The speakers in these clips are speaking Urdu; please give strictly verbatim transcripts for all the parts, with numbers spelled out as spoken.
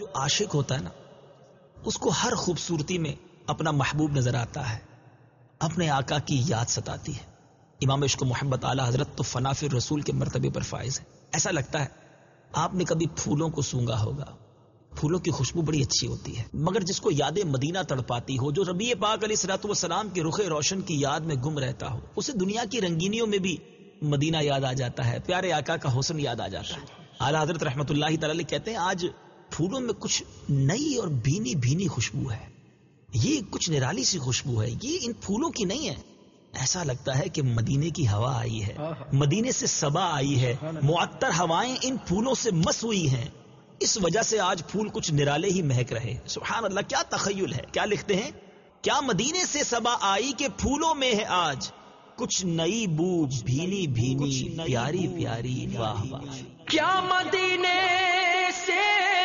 عاشق ہوتا ہے نا، اس کو ہر خوبصورتی میں اپنا محبوب نظر آتا ہے، اپنے آقا کی یاد ستاتی ہے۔ امام عشق و محبت اعلی حضرت تو فنا فی الرسول کے مرتبے پر فائز ہے۔ ایسا لگتا ہے آپ نے کبھی پھولوں کو سونگا ہوگا، پھولوں کی خوشبو بڑی اچھی ہوتی ہے، مگر جس کو یاد مدینہ تڑپاتی ہو، جو ربیع پاک علیہ الصلوۃ والسلام کے رخ روشن کی یاد میں گم رہتا ہو، اسے دنیا کی رنگینیوں میں بھی مدینہ یاد آ جاتا ہے، پیارے آقا کا حسن یاد آ جاتا ہے۔ اعلی حضرت رحمت اللہ تعالی کہتے ہیں آج پھولوں میں کچھ نئی اور بھینی بھینی خوشبو ہے، یہ کچھ نرالی سی خوشبو ہے، یہ ان پھولوں کی نہیں ہے۔ ایسا لگتا ہے کہ مدینے کی ہوا آئی ہے، مدینے سے صبا آئی ہے، معطر ہوائیں ان پھولوں سے مس ہوئی ہیں، اس وجہ سے آج پھول کچھ نرالے ہی مہک رہے۔ سبحان اللہ، کیا تخیل ہے! کیا لکھتے ہیں؟ کیا مدینے سے صبا آئی کہ پھولوں میں ہے آج کچھ نئی بو، بھینی بھینی پیاری پیاری، واہ واہ۔ کیا مدینے سے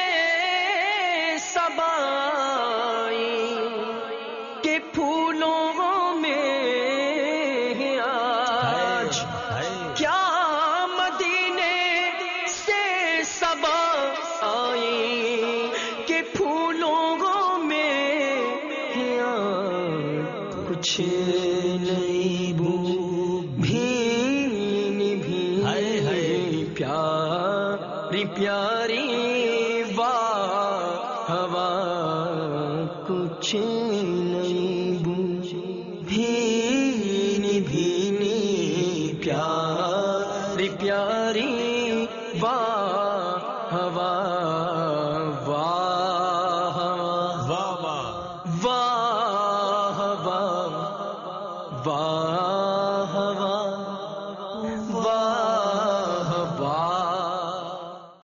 صبا آئی کہ پھولوں میں ہے آج، کیا مدینے سے صبا آئی کہ پھولوں میں ہے آج، کچھ نئی بو بھینی بھینی پیاری پیاری، واہ ہوا، کچھ نئی بو بھینی بھینی پیاری پیاری، واہ ہوا،